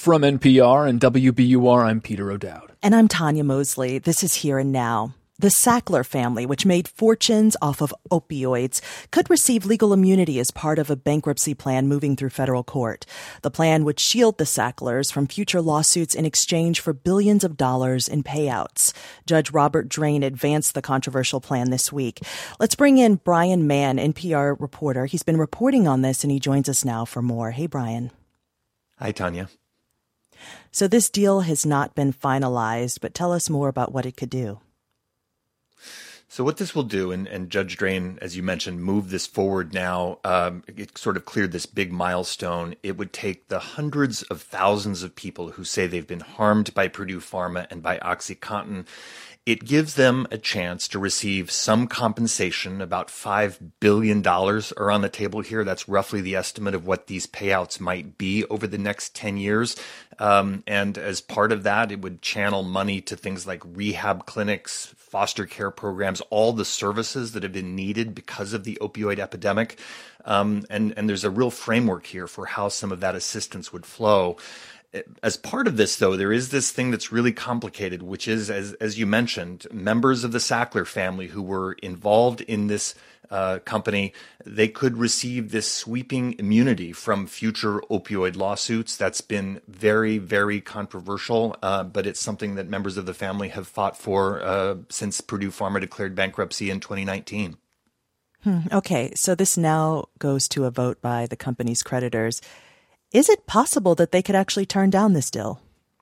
From NPR and WBUR, I'm Peter O'Dowd. And I'm Tanya Mosley. This is Here and Now. The Sackler family, which made fortunes off of opioids, could receive legal immunity as part of a bankruptcy plan moving through federal court. The plan would shield the Sacklers from future lawsuits in exchange for billions of dollars in payouts. Judge Robert Drain advanced the controversial plan this week. Let's bring in Brian Mann, NPR reporter. He's been reporting on this, and he joins us now for more. Hey, Brian. Hi, Tanya. So this deal has not been finalized, but tell us more about what it could do. So what this will do, and Judge Drain, as you mentioned, moved this forward now. It sort of cleared this big milestone. It would take the hundreds of thousands of people who say they've been harmed by Purdue Pharma and by OxyContin. It gives them a chance to receive some compensation. About $5 billion are on the table here. That's roughly the estimate of what these payouts might be over the next 10 years. And as part of that, it would channel money to things like rehab clinics, foster care programs, all the services that have been needed because of the opioid epidemic. And there's a real framework here for how some of that assistance would flow. As part of this, though, there is this thing that's really complicated, which is, as you mentioned, members of the Sackler family who were involved in this company, they could receive this sweeping immunity from future opioid lawsuits. That's been very, very controversial, but it's something that members of the family have fought for since Purdue Pharma declared bankruptcy in 2019. Okay, so this now goes to a vote by the company's creditors. Is it possible that they could actually turn down this deal?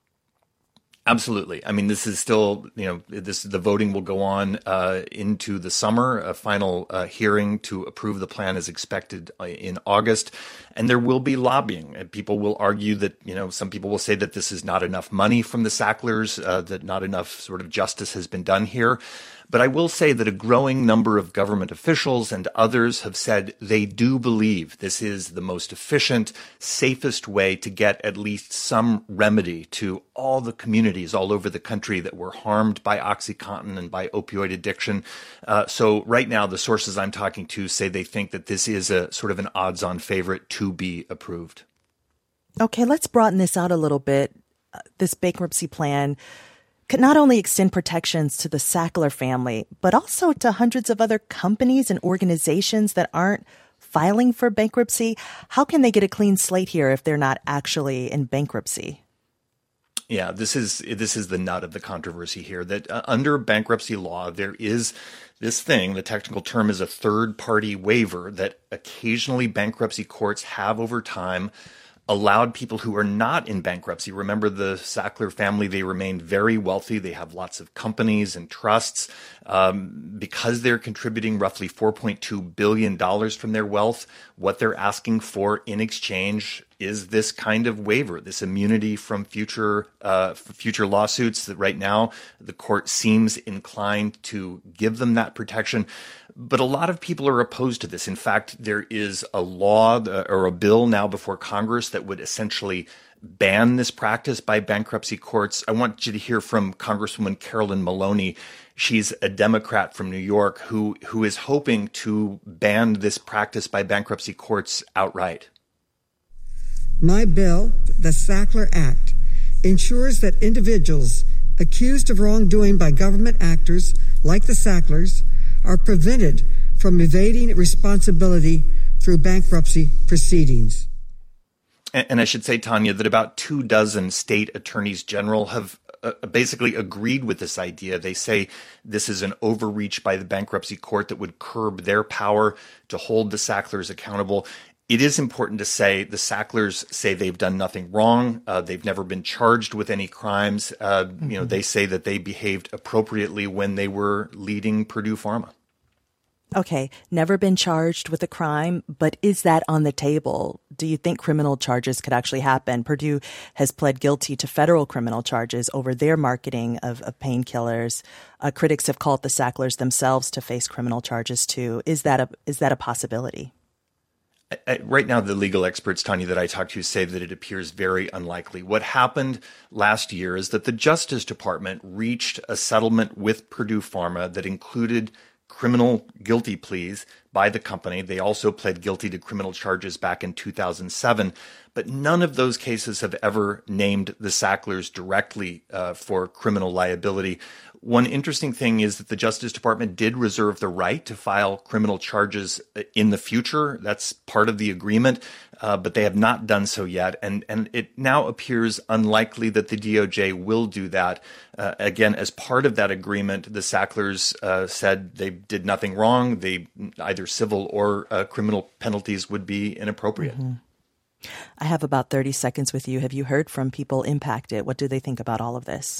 Absolutely. I mean, this is still, the voting will go on into the summer. A final hearing to approve the plan is expected in August. And there will be lobbying. And people will argue that, some people will say that this is not enough money from the Sacklers, that not enough sort of justice has been done here. But I will say that a growing number of government officials and others have said they do believe this is the most efficient, safest way to get at least some remedy to all the communities all over the country that were harmed by OxyContin and by opioid addiction. So right now, the sources I'm talking to say they think that this is a sort of an odds-on favorite to be approved. Okay, let's broaden this out a little bit. This bankruptcy plan could not only extend protections to the Sackler family, but also to hundreds of other companies and organizations that aren't filing for bankruptcy. How can they get a clean slate here if they're not actually in bankruptcy? Yeah, this is the nut of the controversy here, that under bankruptcy law, there is this thing, the technical term is a third-party waiver that occasionally bankruptcy courts have over time allowed people who are not in bankruptcy. Remember, the Sackler family, they remain very wealthy. They have lots of companies and trusts. Because they're contributing roughly $4.2 billion from their wealth, what they're asking for in exchange is this kind of waiver, this immunity from future lawsuits. That right now the court seems inclined to give them that protection. But a lot of people are opposed to this. In fact, there is a law or a bill now before Congress that would essentially ban this practice by bankruptcy courts. I want you to hear from Congresswoman Carolyn Maloney. She's a Democrat from New York who is hoping to ban this practice by bankruptcy courts outright. My bill, the Sackler Act, ensures that individuals accused of wrongdoing by government actors like the Sacklers are prevented from evading responsibility through bankruptcy proceedings. And I should say, Tanya, that about 24 state attorneys general have basically agreed with this idea. They say this is an overreach by the bankruptcy court that would curb their power to hold the Sacklers accountable. It is important to say the Sacklers say they've done nothing wrong. They've never been charged with any crimes. They say that they behaved appropriately when they were leading Purdue Pharma. Okay, never been charged with a crime, but is that on the table? Do you think criminal charges could actually happen? Purdue has pled guilty to federal criminal charges over their marketing of painkillers. Critics have called the Sacklers themselves to face criminal charges too. Is that a possibility? Right now, the legal experts, Tanya, that I talked to say that it appears very unlikely. What happened last year is that the Justice Department reached a settlement with Purdue Pharma that included criminal guilty pleas by the company. They also pled guilty to criminal charges back in 2007. but none of those cases have ever named the Sacklers directly for criminal liability. One interesting thing is that the Justice Department did reserve the right to file criminal charges in the future. That's part of the agreement, but they have not done so yet. And it now appears unlikely that the DOJ will do that. Again, as part of that agreement, the Sacklers said they did nothing wrong. Either civil or criminal penalties would be inappropriate. Mm-hmm. I have about 30 seconds with you. Have you heard from people impacted? What do they think about all of this?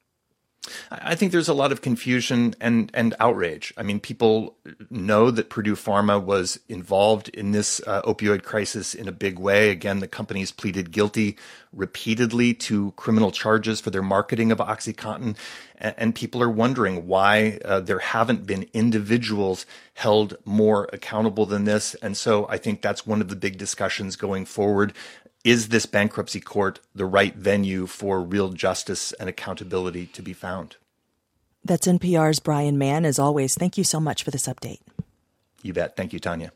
I think there's a lot of confusion and outrage. I mean, people know that Purdue Pharma was involved in this opioid crisis in a big way. Again, the companies pleaded guilty repeatedly to criminal charges for their marketing of OxyContin. And people are wondering why there haven't been individuals held more accountable than this. And so I think that's one of the big discussions going forward. Is this bankruptcy court the right venue for real justice and accountability to be found? That's NPR's Brian Mann. As always, thank you so much for this update. You bet. Thank you, Tanya.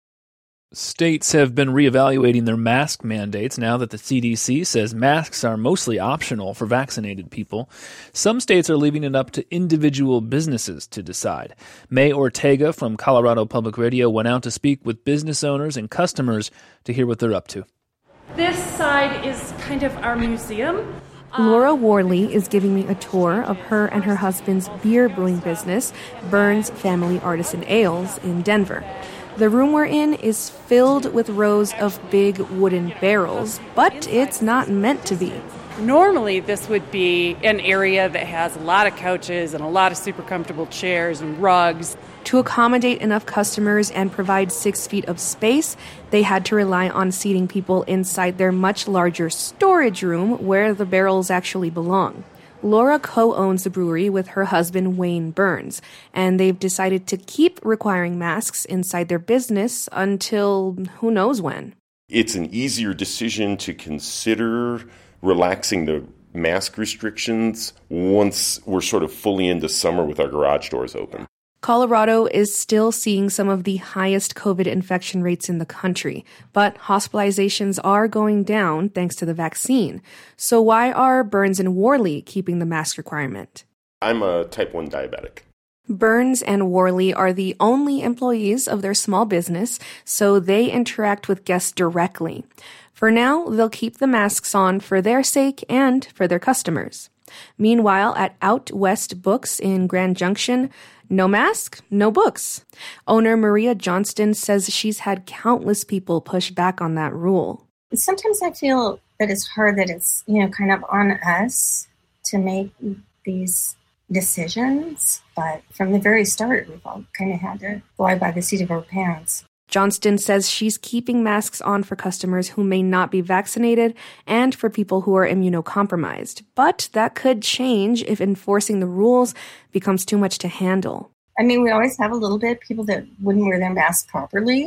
States have been reevaluating their mask mandates now that the CDC says masks are mostly optional for vaccinated people. Some states are leaving it up to individual businesses to decide. May Ortega from Colorado Public Radio went out to speak with business owners and customers to hear what they're up to. This side is kind of our museum. Laura Worley is giving me a tour of her and her husband's beer brewing business, Burns Family Artisan Ales, in Denver. The room we're in is filled with rows of big wooden barrels, but it's not meant to be. Normally, this would be an area that has a lot of couches and a lot of super comfortable chairs and rugs. To accommodate enough customers and provide 6 feet of space, they had to rely on seating people inside their much larger storage room where the barrels actually belong. Laura co-owns the brewery with her husband, Wayne Burns, and they've decided to keep requiring masks inside their business until who knows when. It's an easier decision to consider relaxing the mask restrictions once we're sort of fully into summer with our garage doors open. Colorado is still seeing some of the highest COVID infection rates in the country, but hospitalizations are going down thanks to the vaccine. So why are Burns and Worley keeping the mask requirement? I'm a type 1 diabetic. Burns and Worley are the only employees of their small business, so they interact with guests directly. For now, they'll keep the masks on for their sake and for their customers. Meanwhile, at Out West Books in Grand Junction, no mask, no books. Owner Maria Johnston says she's had countless people push back on that rule. Sometimes I feel that it's hard that it's, kind of on us to make these decisions. But from the very start, we've all kind of had to fly by the seat of our pants. Johnston says she's keeping masks on for customers who may not be vaccinated and for people who are immunocompromised. But that could change if enforcing the rules becomes too much to handle. I mean, we always have a little bit of people that wouldn't wear their mask properly,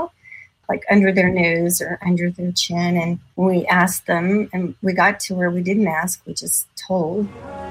like under their nose or under their chin. And when we asked them, and we got to where we didn't ask, we just told.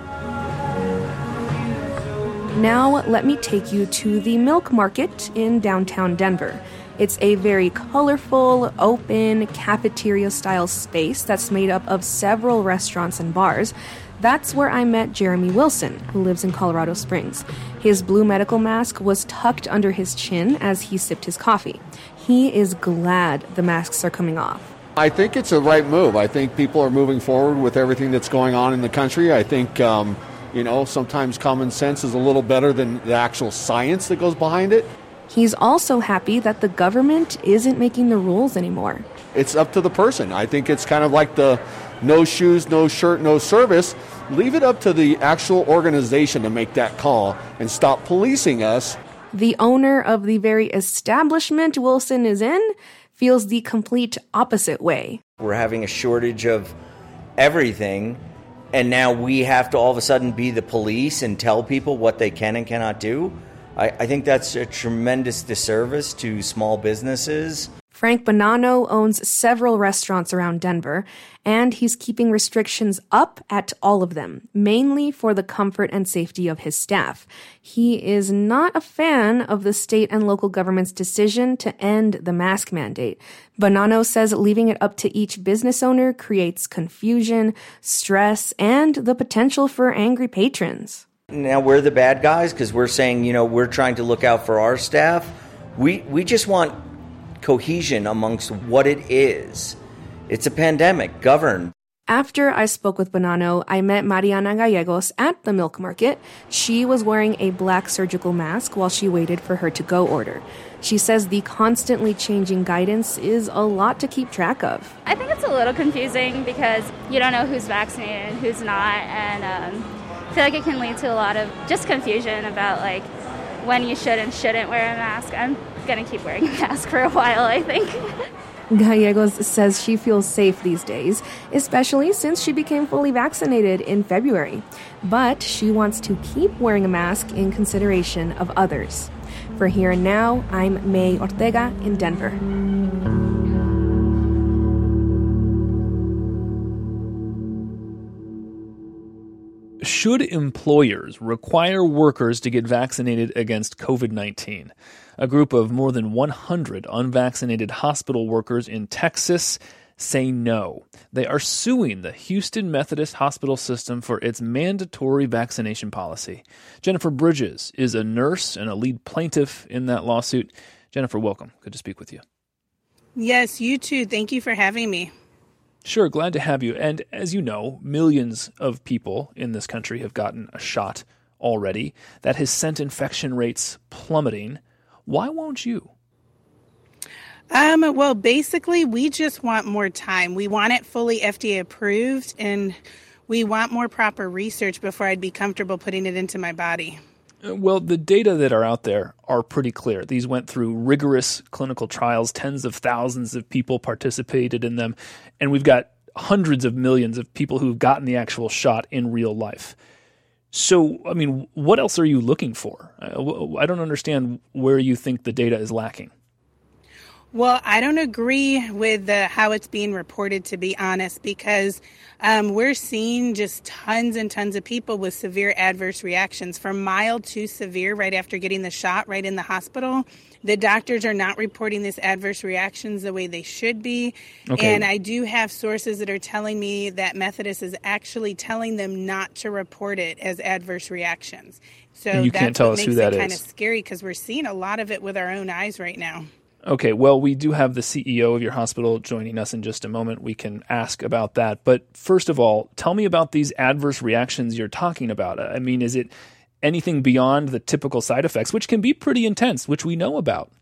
Now, let me take you to the Milk Market in downtown Denver. It's a very colorful, open, cafeteria-style space that's made up of several restaurants and bars. That's where I met Jeremy Wilson, who lives in Colorado Springs. His blue medical mask was tucked under his chin as he sipped his coffee. He is glad the masks are coming off. I think it's a right move. I think people are moving forward with everything that's going on in the country. I think sometimes common sense is a little better than the actual science that goes behind it. He's also happy that the government isn't making the rules anymore. It's up to the person. I think it's kind of like the no shoes, no shirt, no service. Leave it up to the actual organization to make that call and stop policing us. The owner of the very establishment Wilson is in feels the complete opposite way. We're having a shortage of everything. And now we have to all of a sudden be the police and tell people what they can and cannot do. I think that's a tremendous disservice to small businesses. Frank Bonanno owns several restaurants around Denver, and he's keeping restrictions up at all of them, mainly for the comfort and safety of his staff. He is not a fan of the state and local government's decision to end the mask mandate. Bonanno says leaving it up to each business owner creates confusion, stress, and the potential for angry patrons. Now we're the bad guys because we're saying, we're trying to look out for our staff. We just want cohesion amongst what it is. It's a pandemic, govern. After I spoke with Bonanno, I met Mariana Gallegos at the milk market. She was wearing a black surgical mask while she waited for her to-go order. She says the constantly changing guidance is a lot to keep track of. I think it's a little confusing because you don't know who's vaccinated and who's not, and I feel like it can lead to a lot of just confusion about like when you should and shouldn't wear a mask. I'm going to keep wearing a mask for a while, I think. Gallegos says she feels safe these days, especially since she became fully vaccinated in February. But she wants to keep wearing a mask in consideration of others. For Here and Now, I'm May Ortega in Denver. Should employers require workers to get vaccinated against COVID-19? A group of more than 100 unvaccinated hospital workers in Texas say no. They are suing the Houston Methodist Hospital System for its mandatory vaccination policy. Jennifer Bridges is a nurse and a lead plaintiff in that lawsuit. Jennifer, welcome. Good to speak with you. Yes, you too. Thank you for having me. Sure, glad to have you. And as you know, millions of people in this country have gotten a shot already. That has sent infection rates plummeting. Why won't you? Well, basically, we just want more time. We want it fully FDA approved, and we want more proper research before I'd be comfortable putting it into my body. Well, the data that are out there are pretty clear. These went through rigorous clinical trials. Tens of thousands of people participated in them, and we've got hundreds of millions of people who've gotten the actual shot in real life. So, I mean, what else are you looking for? I don't understand where you think the data is lacking. Well, I don't agree with how it's being reported, to be honest, because we're seeing just tons and tons of people with severe adverse reactions, from mild to severe right after getting the shot right in the hospital. The doctors are not reporting these adverse reactions the way they should be. Okay. And I do have sources that are telling me that Methodist is actually telling them not to report it as adverse reactions. So and you can't tell us who that is. That's kind of scary because we're seeing a lot of it with our own eyes right now. Okay, well, we do have the CEO of your hospital joining us in just a moment. We can ask about that. But first of all, tell me about these adverse reactions you're talking about. I mean, is it anything beyond the typical side effects, which can be pretty intense, which we know about?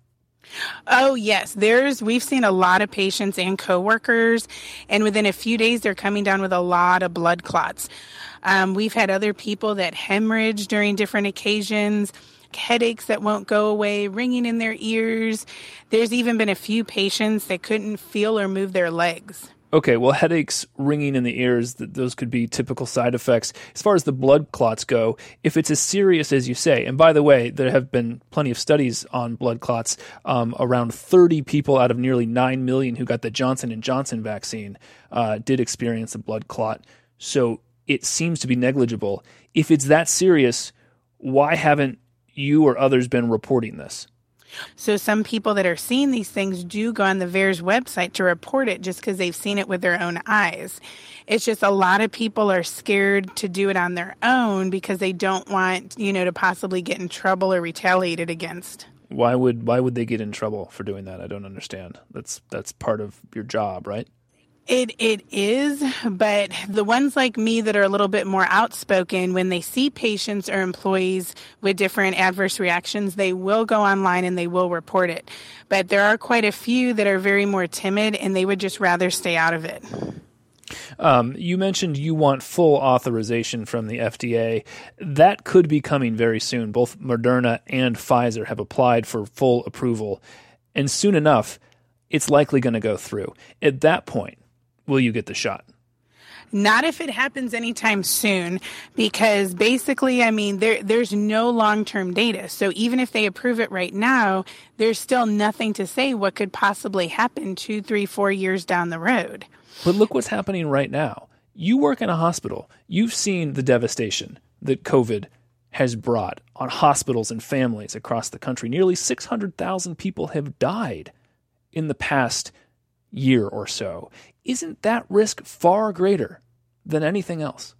Oh, yes. We've seen a lot of patients and coworkers, and within a few days, they're coming down with a lot of blood clots. We've had other people that hemorrhage during different occasions, headaches that won't go away, ringing in their ears. There's even been a few patients that couldn't feel or move their legs. Okay, well, headaches, ringing in the ears, those could be typical side effects. As far as the blood clots go, if it's as serious as you say, and by the way, there have been plenty of studies on blood clots, around 30 people out of nearly 9 million who got the Johnson & Johnson vaccine did experience a blood clot. So it seems to be negligible. If it's that serious, why haven't you or others been reporting this? So some people that are seeing these things do go on the VAERS website to report it just because they've seen it with their own eyes. It's just a lot of people are scared to do it on their own because they don't want, to possibly get in trouble or retaliated against. Why would they get in trouble for doing that? I don't understand. That's part of your job, right? It is, but the ones like me that are a little bit more outspoken, when they see patients or employees with different adverse reactions, they will go online and they will report it. But there are quite a few that are very more timid and they would just rather stay out of it. You mentioned you want full authorization from the FDA. That could be coming very soon. Both Moderna and Pfizer have applied for full approval. And soon enough, it's likely going to go through. At that point, will you get the shot? Not if it happens anytime soon, because basically, I mean, there's no long-term data. So even if they approve it right now, there's still nothing to say what could possibly happen 2, 3, 4 years down the road. But look what's happening right now. You work in a hospital. You've seen the devastation that COVID has brought on hospitals and families across the country. Nearly 600,000 people have died in the past year or so. Isn't that risk far greater than anything else?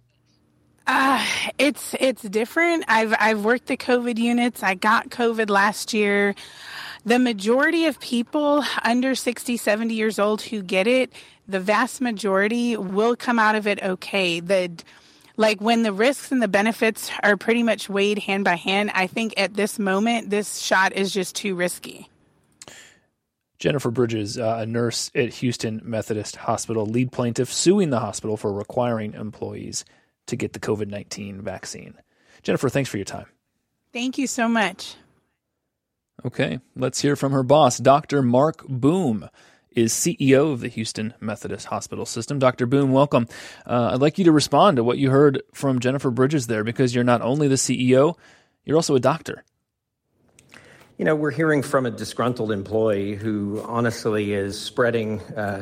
It's different. I've worked the COVID units. I got COVID last year. The majority of people under 60, 70 years old who get it, the vast majority will come out of it okay. When the risks and the benefits are pretty much weighed hand by hand, I think at this moment, this shot is just too risky. Jennifer Bridges, a nurse at Houston Methodist Hospital, lead plaintiff suing the hospital for requiring employees to get the COVID-19 vaccine. Jennifer, thanks for your time. Thank you so much. Okay, let's hear from her boss. Dr. Mark Boom is CEO of the Houston Methodist Hospital System. Dr. Boom, welcome. I'd like you to respond to what you heard from Jennifer Bridges there, because you're not only the CEO, you're also a doctor. You know, we're hearing from a disgruntled employee who honestly is spreading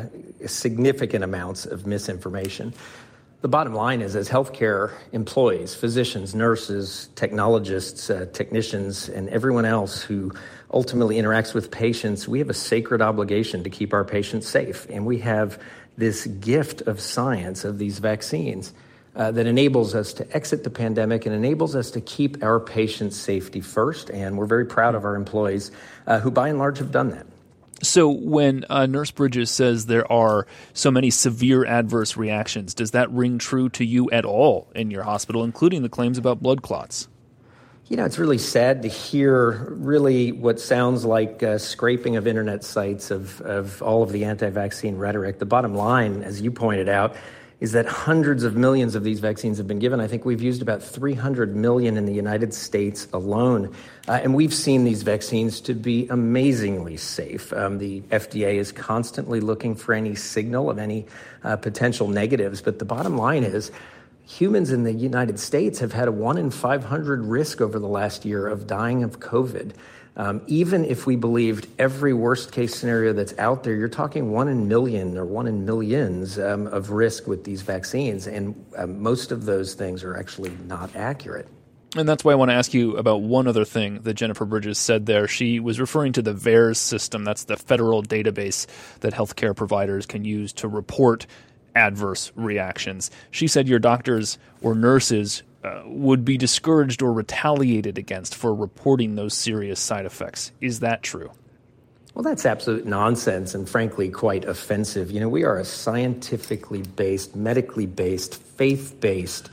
significant amounts of misinformation. The bottom line is, as healthcare employees, physicians, nurses, technologists, technicians, and everyone else who ultimately interacts with patients, we have a sacred obligation to keep our patients safe. And we have this gift of science, of these vaccines, that enables us to exit the pandemic and enables us to keep our patients' safety first. And we're very proud of our employees who, by and large, have done that. So when Nurse Bridges says there are so many severe adverse reactions, does that ring true to you at all in your hospital, including the claims about blood clots? You know, it's really sad to hear really what sounds like scraping of internet sites of all of the anti-vaccine rhetoric. The bottom line, as you pointed out, is that hundreds of millions of these vaccines have been given. I think we've used about 300 million in the United States alone. And we've seen these vaccines to be amazingly safe. The FDA is constantly looking for any signal of any potential negatives. But the bottom line is, humans in the United States have had a 1 in 500 risk over the last year of dying of COVID. Even if we believed every worst case scenario that's out there, you're talking 1 in a million or 1 in millions of risk with these vaccines. And most of those things are actually not accurate. And that's why I want to ask you about one other thing that Jennifer Bridges said there. She was referring to the VAERS system. That's the federal database that healthcare providers can use to report adverse reactions. She said your doctors or nurses would be discouraged or retaliated against for reporting those serious side effects. Is that true? Well, that's absolute nonsense and frankly quite offensive. You know, we are a scientifically based, medically based, faith-based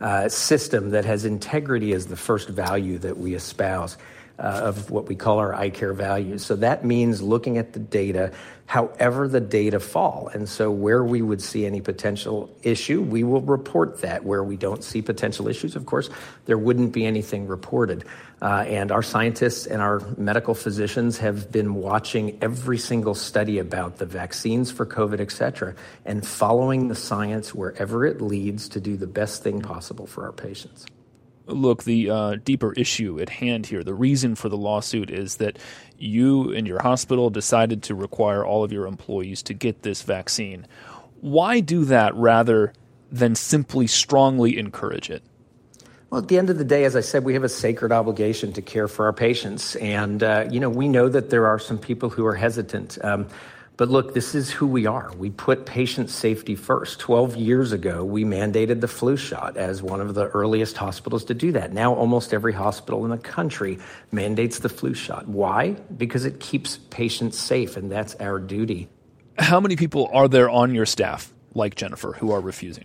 system that has integrity as the first value that we espouse of what we call our iCare values. So that means looking at the data, however the data fall. And so where we would see any potential issue, we will report that. Where we don't see potential issues, of course, there wouldn't be anything reported. And our scientists and our medical physicians have been watching every single study about the vaccines for COVID, et cetera, and following the science wherever it leads to do the best thing possible for our patients. Look, the deeper issue at hand here, the reason for the lawsuit is that you and your hospital decided to require all of your employees to get this vaccine. Why do that rather than simply strongly encourage it? Well, at the end of the day, as I said, we have a sacred obligation to care for our patients. And, we know that there are some people who are hesitant. But look, this is who we are. We put patient safety first. 12 years ago, we mandated the flu shot as one of the earliest hospitals to do that. Now, almost every hospital in the country mandates the flu shot. Why? Because it keeps patients safe, and that's our duty. How many people are there on your staff, like Jennifer, who are refusing?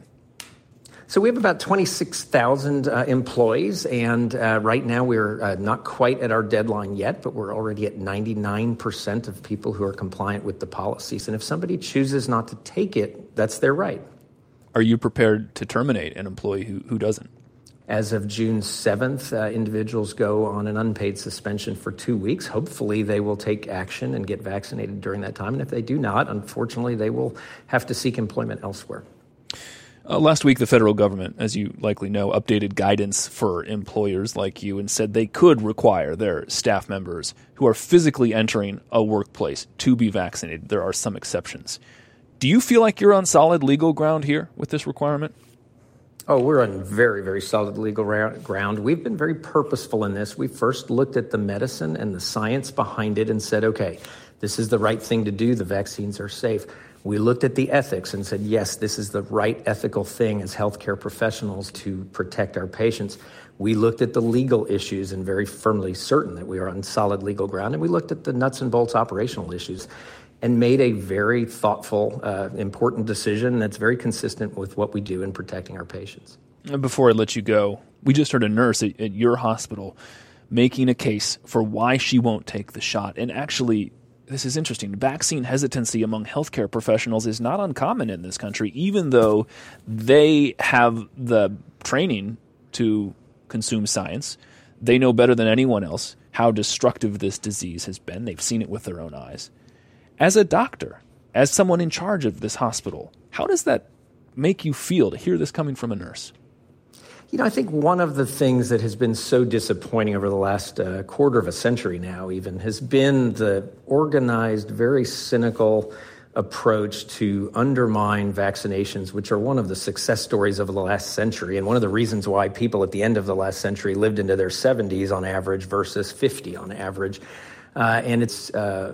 So we have about 26,000 employees, and right now we're not quite at our deadline yet, but we're already at 99% of people who are compliant with the policies. And if somebody chooses not to take it, that's their right. Are you prepared to terminate an employee who doesn't? As of June 7th, individuals go on an unpaid suspension for 2 weeks. Hopefully they will take action and get vaccinated during that time. And if they do not, unfortunately, they will have to seek employment elsewhere. Last week, the federal government, as you likely know, updated guidance for employers like you and said they could require their staff members who are physically entering a workplace to be vaccinated. There are some exceptions. Do you feel like you're on solid legal ground here with this requirement? Oh, we're on very, very solid legal ground. We've been very purposeful in this. We first looked at the medicine and the science behind it and said, okay, this is the right thing to do. The vaccines are safe. We looked at the ethics and said, yes, this is the right ethical thing as healthcare professionals to protect our patients. We looked at the legal issues and very firmly certain that we are on solid legal ground. And we looked at the nuts and bolts operational issues and made a very thoughtful, important decision that's very consistent with what we do in protecting our patients. Before I let you go, we just heard a nurse at your hospital making a case for why she won't take the shot. And actually, this is interesting. Vaccine hesitancy among healthcare professionals is not uncommon in this country, even though they have the training to consume science. They know better than anyone else how destructive this disease has been. They've seen it with their own eyes. As a doctor, as someone in charge of this hospital, how does that make you feel to hear this coming from a nurse? You know, I think one of the things that has been so disappointing over the last quarter of a century now even has been the organized, very cynical approach to undermine vaccinations, which are one of the success stories of the last century and one of the reasons why people at the end of the last century lived into their 70s on average versus 50 on average. And it's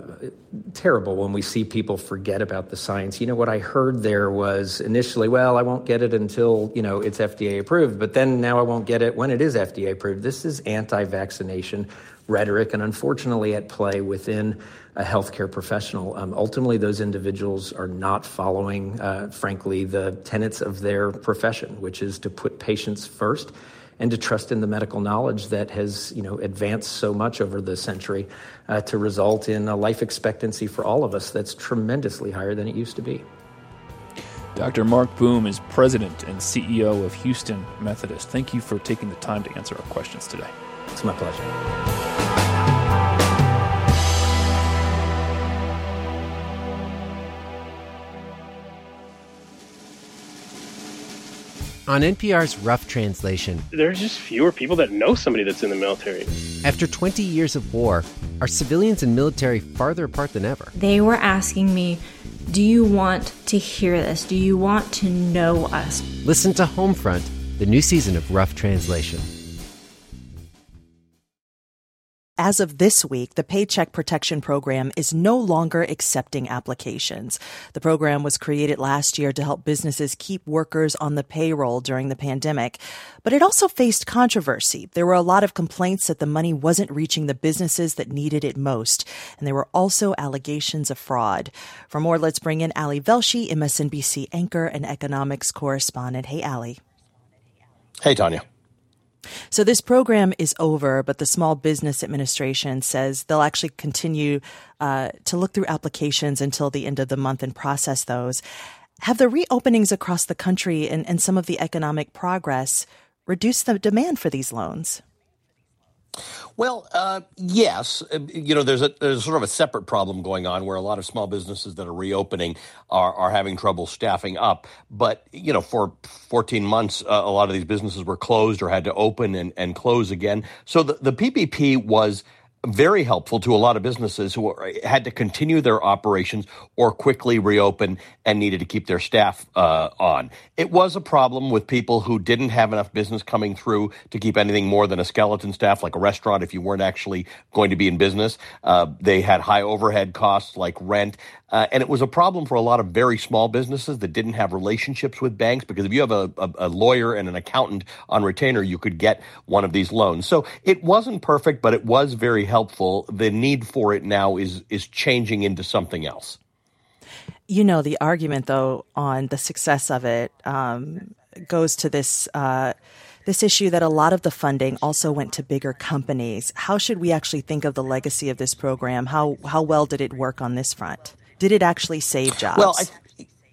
terrible when we see people forget about the science. You know, what I heard there was initially, well, I won't get it until, it's FDA approved, but then now I won't get it when it is FDA approved. This is anti-vaccination rhetoric and unfortunately at play within a healthcare professional. Ultimately, those individuals are not following, frankly, the tenets of their profession, which is to put patients first and to trust in the medical knowledge that has, advanced so much over the century to result in a life expectancy for all of us that's tremendously higher than it used to be. Dr. Mark Boom is president and CEO of Houston Methodist. Thank you for taking the time to answer our questions today. It's my pleasure. On NPR's Rough Translation, there's just fewer people that know somebody that's in the military. After 20 years of war, are civilians and military farther apart than ever? They were asking me, do you want to hear this? Do you want to know us? Listen to Homefront, the new season of Rough Translation. As of this week, the Paycheck Protection Program is no longer accepting applications. The program was created last year to help businesses keep workers on the payroll during the pandemic. But it also faced controversy. There were a lot of complaints that the money wasn't reaching the businesses that needed it most. And there were also allegations of fraud. For more, let's bring in Ali Velshi, MSNBC anchor and economics correspondent. Hey, Ali. Hey, Tanya. So this program is over, but the Small Business Administration says they'll actually continue to look through applications until the end of the month and process those. Have the reopenings across the country and some of the economic progress reduced the demand for these loans? Well, yes. There's sort of a separate problem going on where a lot of small businesses that are reopening are having trouble staffing up. But, for 14 months, a lot of these businesses were closed or had to open and close again. So the PPP was very helpful to a lot of businesses who had to continue their operations or quickly reopen and needed to keep their staff on. It was a problem with people who didn't have enough business coming through to keep anything more than a skeleton staff, like a restaurant, if you weren't actually going to be in business. They had high overhead costs like rent. And it was a problem for a lot of very small businesses that didn't have relationships with banks, because if you have a lawyer and an accountant on retainer, you could get one of these loans. So it wasn't perfect, but it was very helpful. The need for it now is changing into something else. The argument, though, on the success of it goes to this issue that a lot of the funding also went to bigger companies. How should we actually think of the legacy of this program? How well did it work on this front? Did it actually save jobs? Well,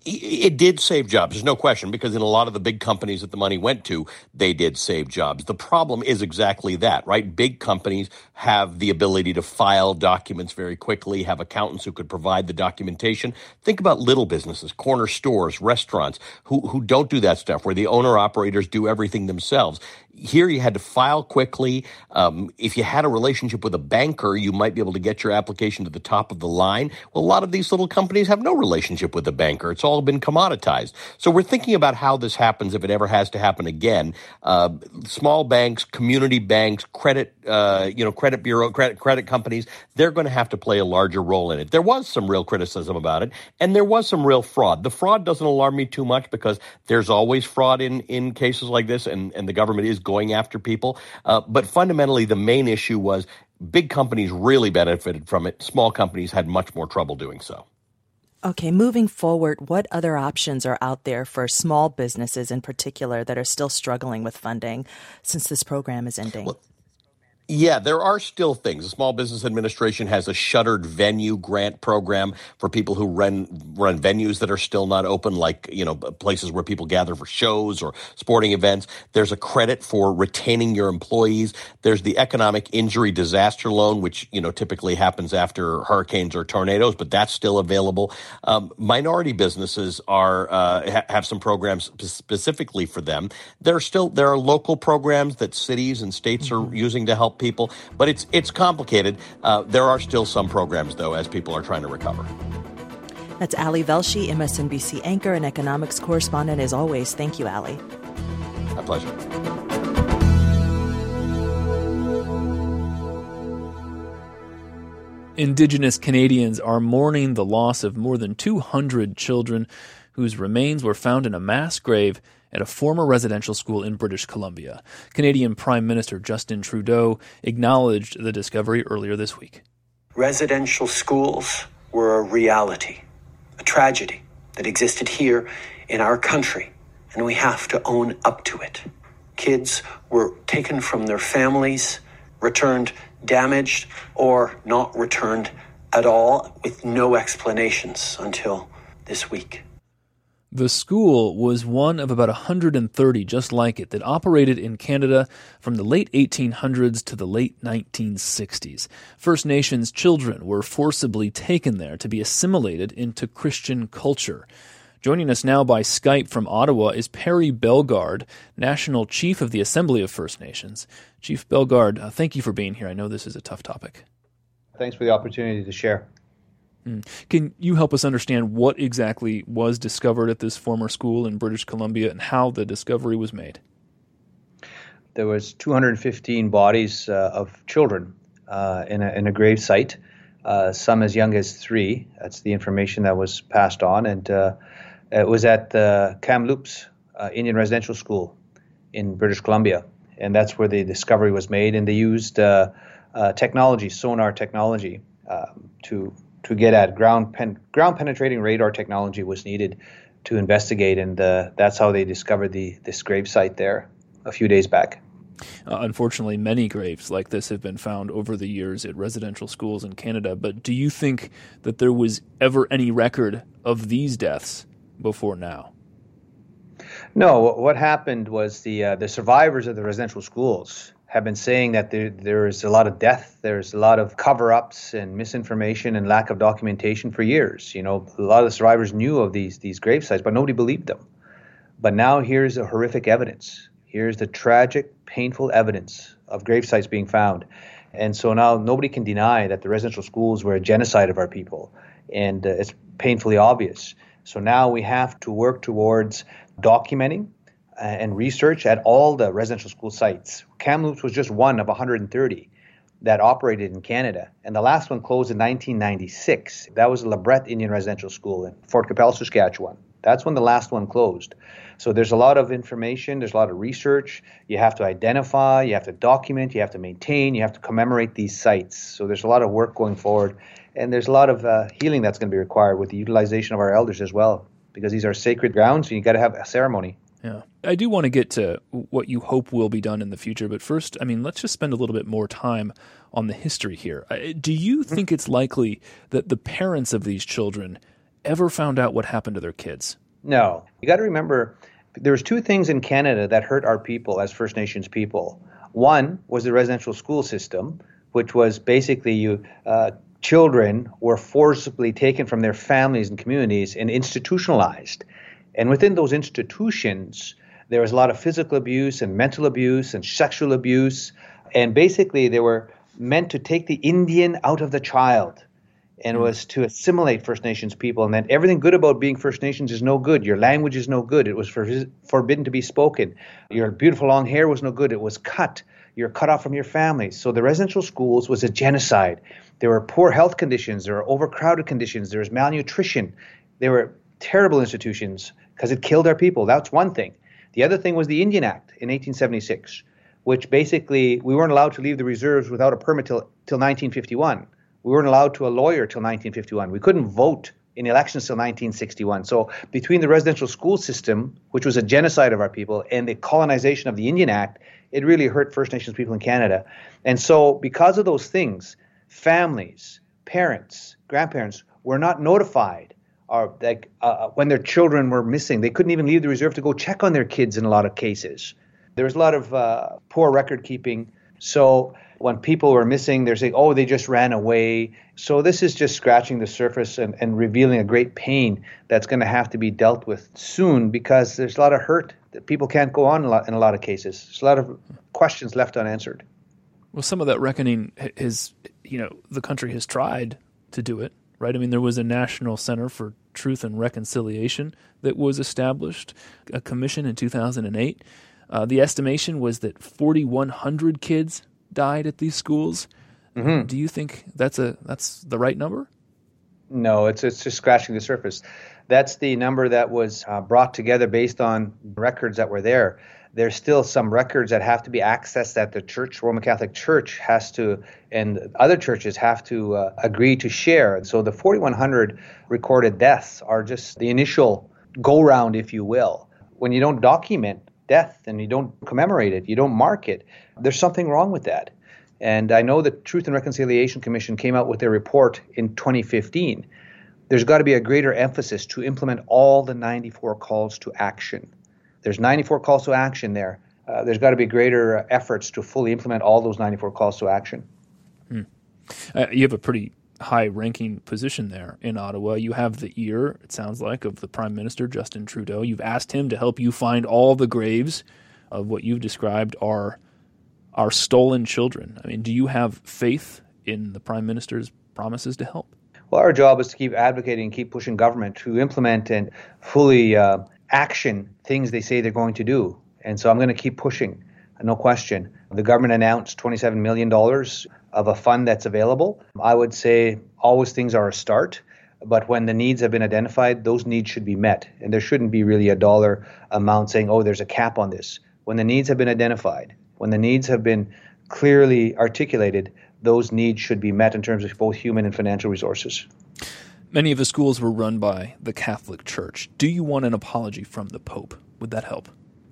It did save jobs. There's no question, because in a lot of the big companies that the money went to, they did save jobs. The problem is exactly that, right? Big companies have the ability to file documents very quickly, have accountants who could provide the documentation. Think about little businesses, corner stores, restaurants, who don't do that stuff, where the owner-operators do everything themselves. Here you had to file quickly. If you had a relationship with a banker, you might be able to get your application to the top of the line. Well, a lot of these little companies have no relationship with a banker. It's all been commoditized. So we're thinking about how this happens if it ever has to happen again. Small banks, community banks, credit bureau, credit companies, they're going to have to play a larger role in it. There was some real criticism about it, and there was some real fraud. The fraud doesn't alarm me too much, because there's always fraud in cases like this, and the government is going after people. But fundamentally, the main issue was big companies really benefited from it. Small companies had much more trouble doing so. Okay, moving forward, what other options are out there for small businesses in particular that are still struggling with funding since this program is ending? Well, yeah, there are still things. The Small Business Administration has a shuttered venue grant program for people who run venues that are still not open, like, places where people gather for shows or sporting events. There's a credit for retaining your employees. There's the Economic Injury Disaster Loan, which, typically happens after hurricanes or tornadoes, but that's still available. Minority businesses have some programs specifically for them. There are local programs that cities and states are using to help people, but it's complicated. There are still some programs, though, as people are trying to recover. That's Ali Velshi, MSNBC anchor and economics correspondent. As always, thank you, Ali. My pleasure. Indigenous Canadians are mourning the loss of more than 200 children whose remains were found in a mass grave at a former residential school in British Columbia. Canadian Prime Minister Justin Trudeau acknowledged the discovery earlier this week. Residential schools were a reality, a tragedy that existed here in our country, and we have to own up to it. Kids were taken from their families, returned damaged, or not returned at all, with no explanations until this week. The school was one of about 130 just like it that operated in Canada from the late 1800s to the late 1960s. First Nations children were forcibly taken there to be assimilated into Christian culture. Joining us now by Skype from Ottawa is Perry Bellegarde, National Chief of the Assembly of First Nations. Chief Bellegarde, thank you for being here. I know this is a tough topic. Thanks for the opportunity to share. Can you help us understand what exactly was discovered at this former school in British Columbia and how the discovery was made? There was 215 bodies of children in a grave site, some as young as 3. That's the information that was passed on. And it was at the Kamloops Indian Residential School in British Columbia. And that's where the discovery was made. And they used technology, sonar technology, to get at ground penetrating radar technology was needed to investigate, and that's how they discovered this grave site there a few days back. Unfortunately, many graves like this have been found over the years at residential schools in Canada, but do you think that there was ever any record of these deaths before now? No, what happened was the survivors of the residential schools have been saying that there is a lot of death, there's a lot of cover-ups and misinformation and lack of documentation for years. A lot of the survivors knew of these grave sites, but nobody believed them. But now here's the horrific evidence. Here's the tragic, painful evidence of grave sites being found. And so now nobody can deny that the residential schools were a genocide of our people, and it's painfully obvious. So now we have to work towards documenting and research at all the residential school sites. Kamloops was just one of 130 that operated in Canada, and the last one closed in 1996. That was LeBret Indian Residential School in Fort Capel, Saskatchewan. That's when the last one closed. So there's a lot of information, there's a lot of research. You have to identify, you have to document, you have to maintain, you have to commemorate these sites. So there's a lot of work going forward, and there's a lot of healing that's going to be required with the utilization of our elders as well, because these are sacred grounds, and you got to have a ceremony. Yeah. I do want to get to what you hope will be done in the future, but first, let's just spend a little bit more time on the history here. Do you think it's likely that the parents of these children ever found out what happened to their kids? No. You got to remember, there's two things in Canada that hurt our people as First Nations people. One was the residential school system, which was basically children were forcibly taken from their families and communities and institutionalized. And within those institutions, there was a lot of physical abuse and mental abuse and sexual abuse. And basically, they were meant to take the Indian out of the child. And it was to assimilate First Nations people. And then everything good about being First Nations is no good. Your language is no good. It was forbidden to be spoken. Your beautiful long hair was no good. It was cut. You're cut off from your family. So the residential schools was a genocide. There were poor health conditions. There were overcrowded conditions. There was malnutrition. They were terrible institutions because it killed our people. That's one thing. The other thing was the Indian Act in 1876, which basically we weren't allowed to leave the reserves without a permit till 1951. We weren't allowed to a lawyer till 1951. We couldn't vote in elections till 1961. So between the residential school system, which was a genocide of our people, and the colonization of the Indian Act, it really hurt First Nations people in Canada. And so because of those things, families, parents, grandparents were not notified when their children were missing. They couldn't even leave the reserve to go check on their kids in a lot of cases. There was a lot of poor record keeping. So when people were missing, they're saying, oh, they just ran away. So this is just scratching the surface and revealing a great pain that's going to have to be dealt with soon, because there's a lot of hurt that people can't go on in a lot of cases. There's a lot of questions left unanswered. Well, some of that reckoning is, the country has tried to do it, right? I mean, there was a National Center for Truth and Reconciliation that was established, a commission in 2008. The estimation was that 4,100 kids died at these schools. Mm-hmm. Do you think that's the right number? No, it's just scratching the surface. That's the number that was brought together based on records that were there. There's still some records that have to be accessed that the Church, Roman Catholic Church, has to, and other churches have to agree to share. So the 4,100 recorded deaths are just the initial go-round, if you will. When you don't document death and you don't commemorate it, you don't mark it, there's something wrong with that. And I know the Truth and Reconciliation Commission came out with their report in 2015. There's got to be a greater emphasis to implement all the 94 calls to action. There's 94 calls to action there. There's got to be greater efforts to fully implement all those 94 calls to action. You have a pretty high-ranking position there in Ottawa. You have the ear, it sounds like, of the Prime Minister, Justin Trudeau. You've asked him to help you find all the graves of what you've described are stolen children. I mean, do you have faith in the Prime Minister's promises to help? Well, our job is to keep advocating, keep pushing government to implement and fully action things they say they're going to do. And so I'm going to keep pushing, no question. The government announced $27 million of a fund that's available. I would say always things are a start, but when the needs have been identified, those needs should be met. And there shouldn't be really a dollar amount saying, oh, there's a cap on this. When the needs have been identified, when the needs have been clearly articulated, those needs should be met in terms of both human and financial resources. Many of the schools were run by the Catholic Church. Do you want an apology from the Pope? Would that help?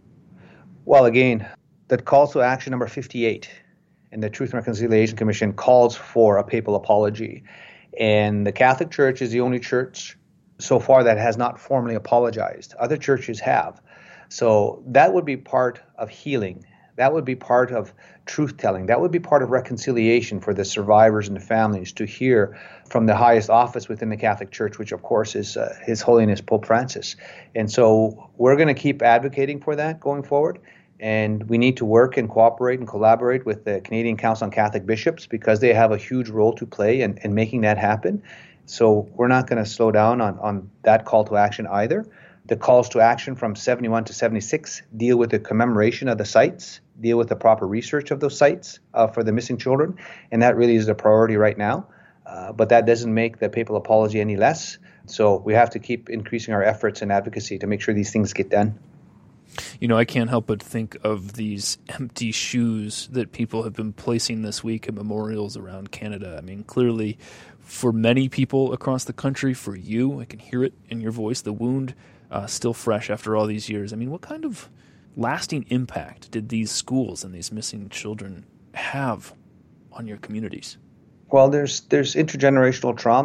Well, again, that calls to action number 58 in the Truth and Reconciliation Commission calls for a papal apology. And the Catholic Church is the only church so far that has not formally apologized. Other churches have. So that would be part of healing. That would be part of truth-telling. That would be part of reconciliation for the survivors and the families to hear from the highest office within the Catholic Church, which, of course, is His Holiness Pope Francis. And so we're going to keep advocating for that going forward. And we need to work and cooperate and collaborate with the Canadian Council on Catholic Bishops because they have a huge role to play in making that happen. So we're not going to slow down on that call to action either. The calls to action from 71 to 76 deal with the commemoration of the sites, deal with the proper research of those sites for the missing children, and that really is the priority right now. But that doesn't make the papal apology any less. So we have to keep increasing our efforts and advocacy to make sure these things get done. You know, I can't help but think of these empty shoes that people have been placing this week at memorials around Canada. I mean, clearly, for many people across the country, for you, I can hear it in your voice, the wound still fresh after all these years. I mean, what kind of lasting impact did these schools and these missing children have on your communities? Well, there's intergenerational trauma.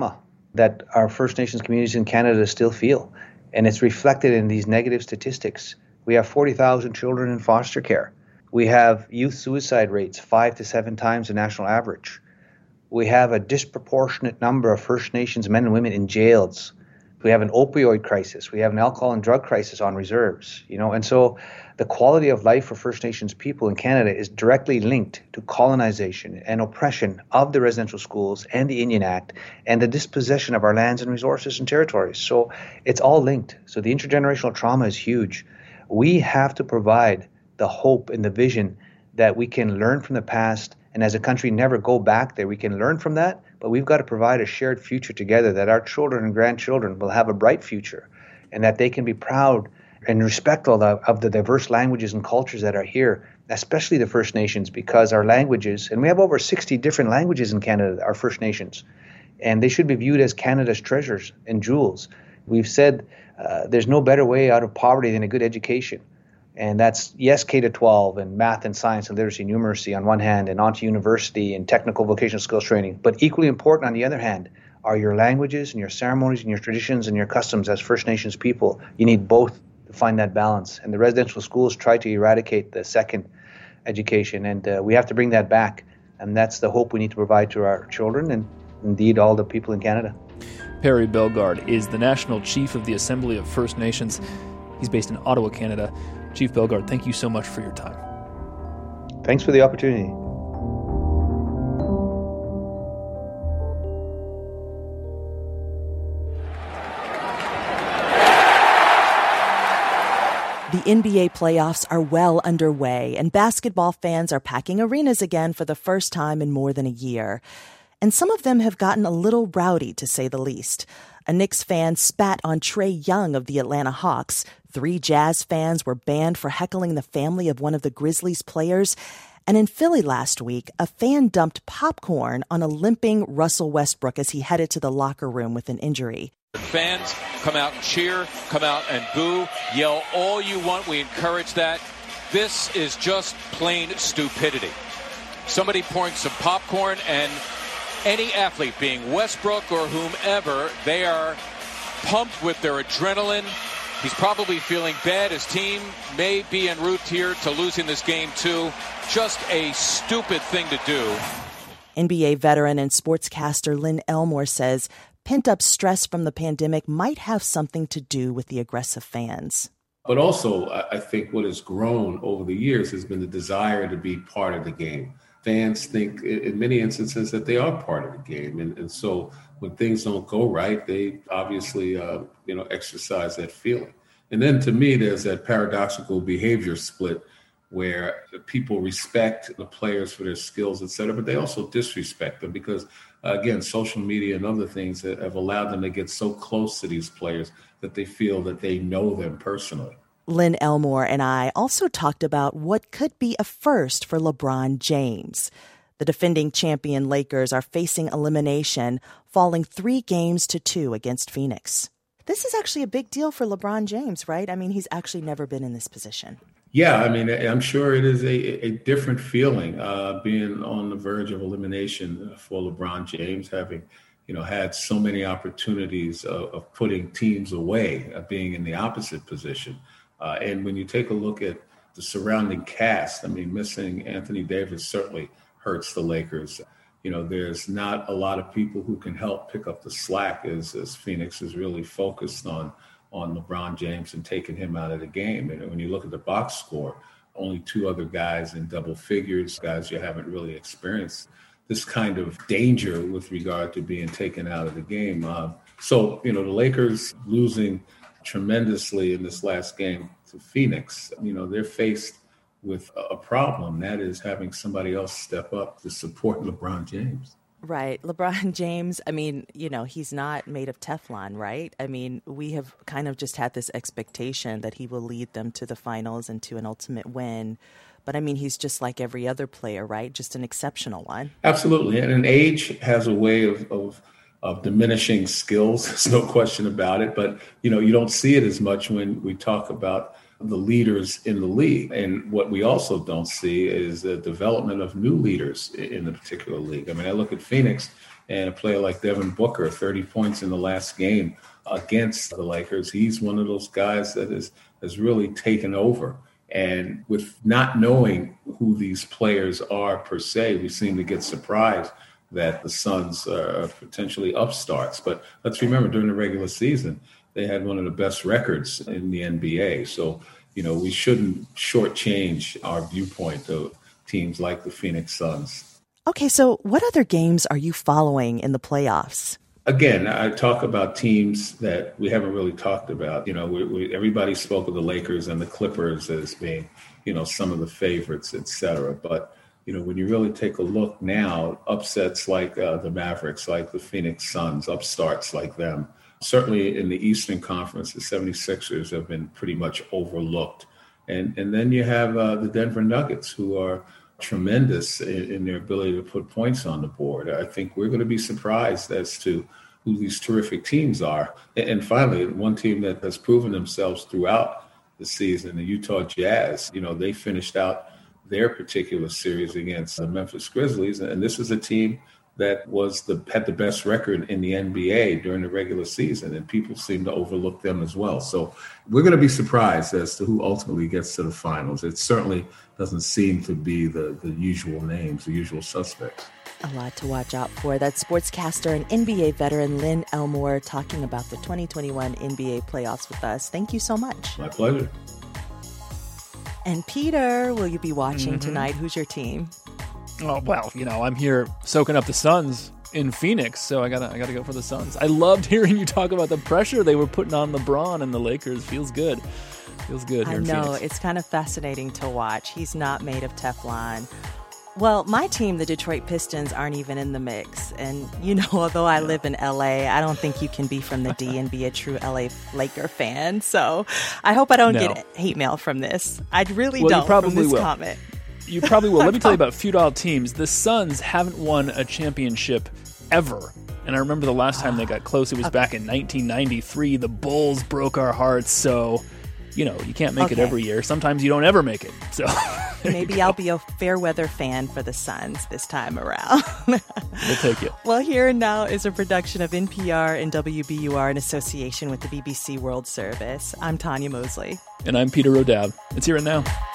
that our First Nations communities in Canada still feel. And it's reflected in these negative statistics. We have 40,000 children in foster care. We have youth suicide rates 5 to 7 times the national average. We have a disproportionate number of First Nations men and women in jails. We have an opioid crisis. We have an alcohol and drug crisis on reserves, and so the quality of life for First Nations people in Canada is directly linked to colonization and oppression of the residential schools and the Indian Act and the dispossession of our lands and resources and territories. So it's all linked. So the intergenerational trauma is huge. We have to provide the hope and the vision that we can learn from the past, and as a country never go back there. We can learn from that, but we've got to provide a shared future together that our children and grandchildren will have a bright future and that they can be proud and respectful of the diverse languages and cultures that are here, especially the First Nations, because our languages, and we have over 60 different languages in Canada, are First Nations, and they should be viewed as Canada's treasures and jewels. We've said there's no better way out of poverty than a good education. And that's, yes, K-12 and math and science and literacy and numeracy on one hand, and on to university and technical vocational skills training. But equally important on the other hand are your languages and your ceremonies and your traditions and your customs as First Nations people. You need both to find that balance. And the residential schools try to eradicate the second education, and we have to bring that back. And that's the hope we need to provide to our children and indeed all the people in Canada. Perry Bellegarde is the National Chief of the Assembly of First Nations. He's based in Ottawa, Canada. Chief Bellegarde, thank you so much for your time. Thanks for the opportunity. The NBA playoffs are well underway, and basketball fans are packing arenas again for the first time in more than a year. And some of them have gotten a little rowdy, to say the least. A Knicks fan spat on Trae Young of the Atlanta Hawks. 3 Jazz fans were banned for heckling the family of one of the Grizzlies players. And in Philly last week, a fan dumped popcorn on a limping Russell Westbrook as he headed to the locker room with an injury. Fans, come out and cheer, come out and boo, yell all you want. We encourage that. This is just plain stupidity. Somebody pouring some popcorn, and any athlete, being Westbrook or whomever, they are pumped with their adrenaline. He's probably feeling bad. His team may be en route here to losing this game too. Just a stupid thing to do. NBA veteran and sportscaster Lynn Elmore says pent-up stress from the pandemic might have something to do with the aggressive fans. But also, I think what has grown over the years has been the desire to be part of the game. Fans think in many instances that they are part of the game. And so when things don't go right, they obviously, exercise that feeling. And then to me, there's that paradoxical behavior split where people respect the players for their skills, et cetera, but they also disrespect them because, again, social media and other things have allowed them to get so close to these players that they feel that they know them personally. Lynn Elmore and I also talked about what could be a first for LeBron James. The defending champion Lakers are facing elimination, falling 3-2 against Phoenix. This is actually a big deal for LeBron James, right? I mean, he's actually never been in this position. Yeah, I mean, I'm sure it is a different feeling being on the verge of elimination for LeBron James, having, had so many opportunities of putting teams away, being in the opposite position. And when you take a look at the surrounding cast, I mean, missing Anthony Davis certainly hurts the Lakers. There's not a lot of people who can help pick up the slack as Phoenix is really focused on LeBron James and taking him out of the game. And when you look at the box score, only 2 other guys in double figures, guys you haven't really experienced this kind of danger with regard to being taken out of the game. So the Lakers losing tremendously in this last game to Phoenix, they're faced with a problem. That is having somebody else step up to support LeBron James. Right. LeBron James, I mean, he's not made of Teflon, right? I mean, we have kind of just had this expectation that he will lead them to the finals and to an ultimate win. But I mean, he's just like every other player, right? Just an exceptional one. Absolutely. And age has a way of diminishing skills. There's no question about it. But, you don't see it as much when we talk about the leaders in the league. And what we also don't see is the development of new leaders in the particular league. I mean, I look at Phoenix and a player like Devin Booker, 30 points in the last game against the Lakers. He's one of those guys that has really taken over. And with not knowing who these players are per se, we seem to get surprised that the Suns are potentially upstarts. But let's remember, during the regular season, they had one of the best records in the NBA. So, we shouldn't shortchange our viewpoint of teams like the Phoenix Suns. Okay, so what other games are you following in the playoffs? Again, I talk about teams that we haven't really talked about. Everybody spoke of the Lakers and the Clippers as being, some of the favorites, et cetera. But, when you really take a look now, upsets like the Mavericks, like the Phoenix Suns, upstarts like them. Certainly in the Eastern Conference, the 76ers have been pretty much overlooked. And then you have the Denver Nuggets, who are tremendous in their ability to put points on the board. I think we're going to be surprised as to who these terrific teams are. And finally, one team that has proven themselves throughout the season, the Utah Jazz, they finished out their particular series against the Memphis Grizzlies. And this is a team that had the best record in the NBA during the regular season, and people seem to overlook them as well. So we're going to be surprised as to who ultimately gets to the finals. It certainly doesn't seem to be the usual names, the usual suspects. A lot to watch out for. That's sportscaster and NBA veteran Lynn Elmore talking about the 2021 NBA playoffs with us. Thank you so much. My pleasure. And Peter, will you be watching tonight? Who's your team? Oh, well, I'm here soaking up the Suns in Phoenix, so I gotta go for the Suns. I loved hearing you talk about the pressure they were putting on LeBron and the Lakers. Feels good. Feels good here in Phoenix. I know. It's kind of fascinating to watch. He's not made of Teflon. Well, my team, the Detroit Pistons, aren't even in the mix. And, although I live in L.A., I don't think you can be from the D and be a true L.A. Laker fan. So I hope I don't get hate mail from this. I really don't from this comment. You probably will. Let me tell you about feudal teams. The Suns haven't won a championship ever. And I remember the last time they got close, it was back in 1993. The Bulls broke our hearts. So, you can't make it every year. Sometimes you don't ever make it. So maybe I'll be a fair weather fan for the Suns this time around. We'll take it. Well, Here and Now is a production of NPR and WBUR in association with the BBC World Service. I'm Tanya Mosley. And I'm Peter O'Dowd. It's Here and Now.